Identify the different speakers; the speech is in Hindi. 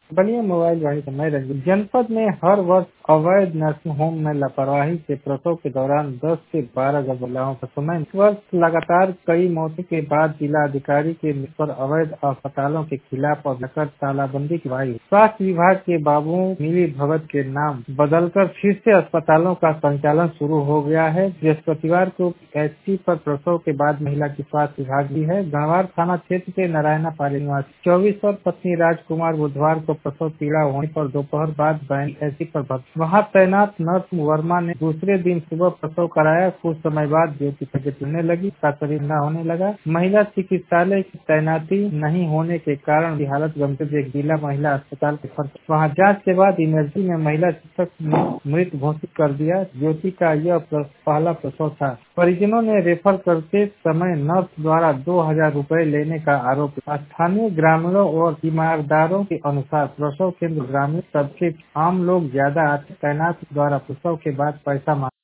Speaker 1: बलिया मोबाइल वाणी से मैं रंजित। जनपद में हर वर्ष अवैध नर्सिंग होम में लापरवाही से प्रसव के दौरान 10 से 12 महिलाओं का समय। इस वर्ष लगातार कई मौतों के बाद जिला अधिकारी के निर्देश पर अवैध अस्पतालों के खिलाफ और नकर तालाबंदी करवाई। स्वास्थ्य विभाग के बाबू मिली भगत के नाम बदलकर फिर से अस्पतालों का संचालन शुरू हो गया है। बृहस्पतिवार को एसटी पर प्रसव के बाद महिला की स्वास्थ्य विभाग भी है। गणवार थाना क्षेत्र के नारायणा पाली निवासी 24 वर्ष पत्नी राजकुमार बुधवार को प्रसव पीड़ा होने पर दोपहर बाद बैंक एसटी पर भर्ती। वहां तैनात नर्स वर्मा ने दूसरे दिन सुबह प्रसव कराया। कुछ समय बाद ज्योति तबियत होने लगी, का शरीर न होने लगा। महिला चिकित्सालय की तैनाती नहीं होने के कारण की हालत गंभीर एक जिला महिला अस्पताल के वहाँ जांच के बाद इमरजेंसी में महिला चिकित्सक ने मृत घोषित कर दिया। ज्योति का यह पहला प्रसव था। परिजनों ने रेफर करते समय नर्स द्वारा 2000 रुपए लेने का आरोप। स्थानीय ग्रामीणों और ईमानदारों के अनुसार प्रसव केंद्र ग्रामीण तबके आम लोग ज्यादा आते। तैनात द्वारा प्रसव के बाद पैसा मांग